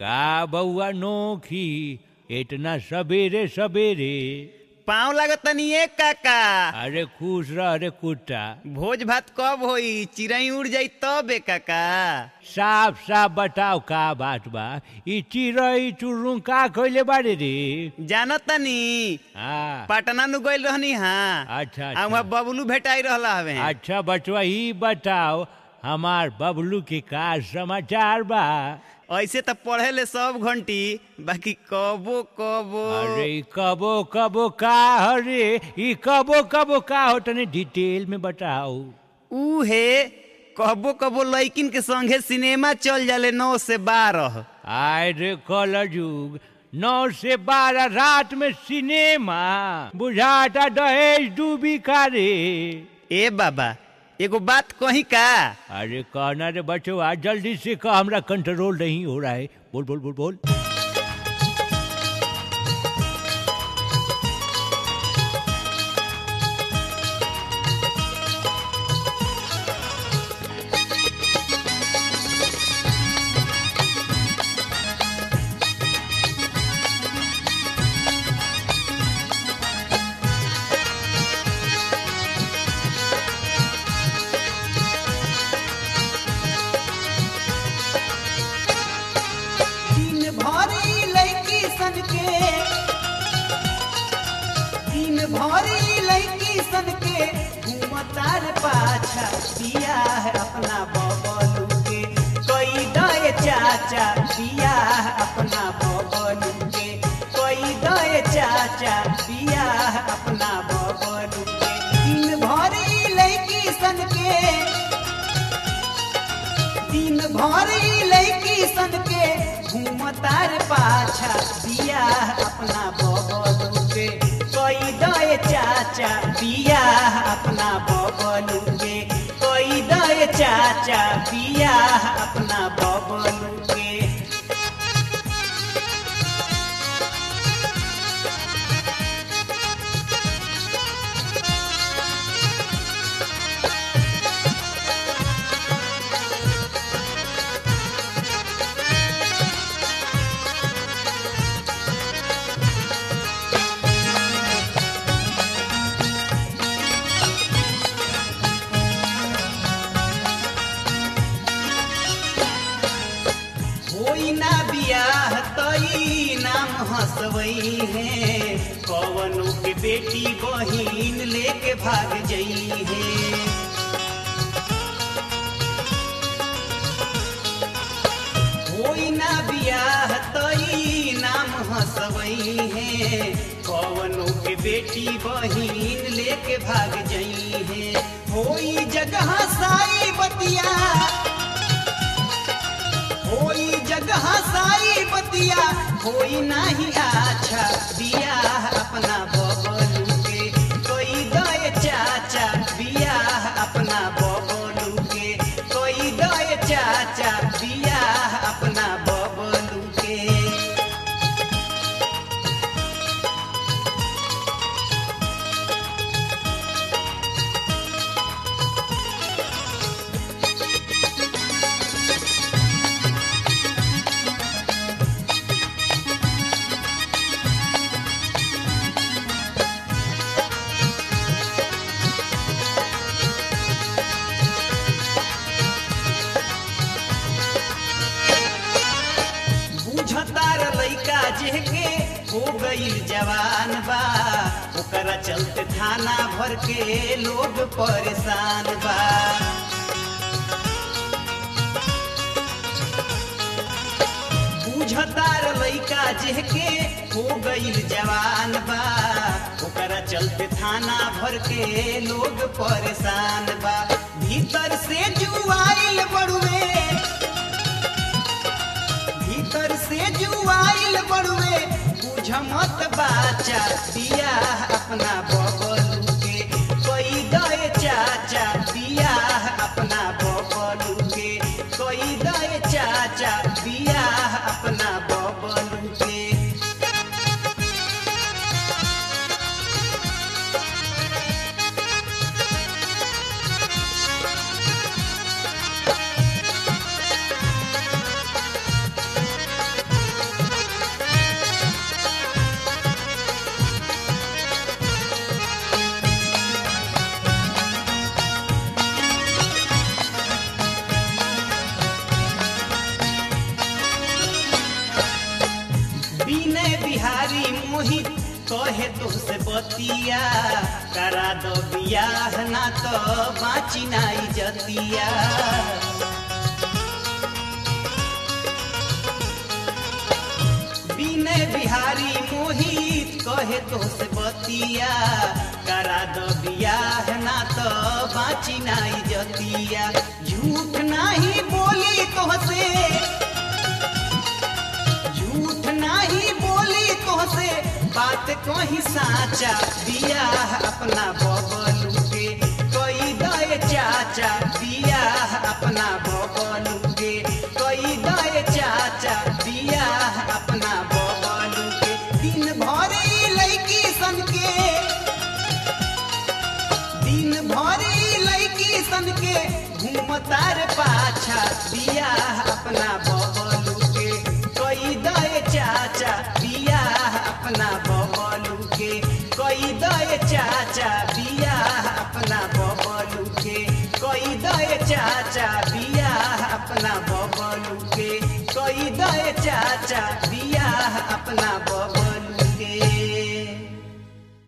का बउआ नोखी इतना सवेरे सवेरे? पाँव लागतनी एक काका। अरे खुश रह रे कुत्ता। भोज भात कब होई? चिड़ई उड़ जाई तब काका। साफ साफ बताओ का बात बा? ई चिड़ई चुरुंग का कइले बारे रे? जानतनी हाँ पटना नु गइल रहनी। हाँ अच्छा आ वहाँ बबलू भेटाई रहला हवे। अच्छा बचवा ही बताओ हमार बबलू के का समाचार बा? ऐसे तो पढ़े ले सब घंटी, बाकी कबो कबो। अरे कबो कबो का हरे? ई कबो कबो का हो तने डिटेल में बताओ। उहे कबो कबो लइकिन के संगे सिनेमा चल जाले 9 से 12। आय रे कलयुग, 9 से 12 रात में सिनेमा? बुझाता दहेज डूबी का रे? ए बाबा एगो बात कही का? अरे कहना रे बचवा, जल्दी से कह, हमरा कंट्रोल नहीं हो रहा है। बोल बोल बोल बोल। घूमतार पाछा दिया है अपना बबलू के कोई दे चाचा, दिया है अपना बबलू के कोई दे चाचा, दिया है अपना बबलू के। दिन भरी लड़की सन के, दिन भरी लड़की सन के घूमतार पाछा दिया है अपना बबलू के कोई दे चाचा, दिया अपना बबलू के कोई दे चाचा, दिया अपना बबलू के। हंसवई है कवनों के बेटी बहिन लेके भाग जई है। होई ना बियाह तई नाम हंसवई है कवनों के बेटी बहिन लेके भाग जई है। होई जगह साई बतिया, होई जगह साई बतिया, कोई नहीं अच्छा दिया अपना बबलू के कोई दे चाचा, दिया अपना बबलू के कोई दे चाचा, दिया अपना बबलू के। जेके हो गईल जवान बा, ओकरा चलते थाना भर के लोग परेशान बा। बुझतार लइका जेके हो गईल जवान बा, ओकरा चलते थाना भर के लोग परेशान बा। भीतर से जुआइल बड़ुए, भीतर से जुआइल बड़ुए, बुझ मत बाचा, दिया अपना बबलू के कोई दे चाचा, दिया अपना बबलू के कोई दे चाचा, दिया अपना बबलू के। मोहित कहे तुमसे बतिया करा दो बियाह ना तो बाची नाई जतिया विनय बिहारी मोहित कहे तुमसे बतिया करा दो बियाह ना तो बाची नाई जतिया झूठ नहीं बोली तुमसे झूठ नहीं बोली तुमसे बात कहीं साचा बियाह अपना बबलू के कोई दे चाचा बियाह अपना बबलू के कोई दे चाचा बियाह अपना बबलू के दिन भर लड़की सन के दिन भर लड़की सन के घूमतार पाछा बियाह अपना बबलू के कोई दे चाचा बियाह अपना बबलू के कोई दे चाचा बियाह अपना बबलू के कोई दे चाचा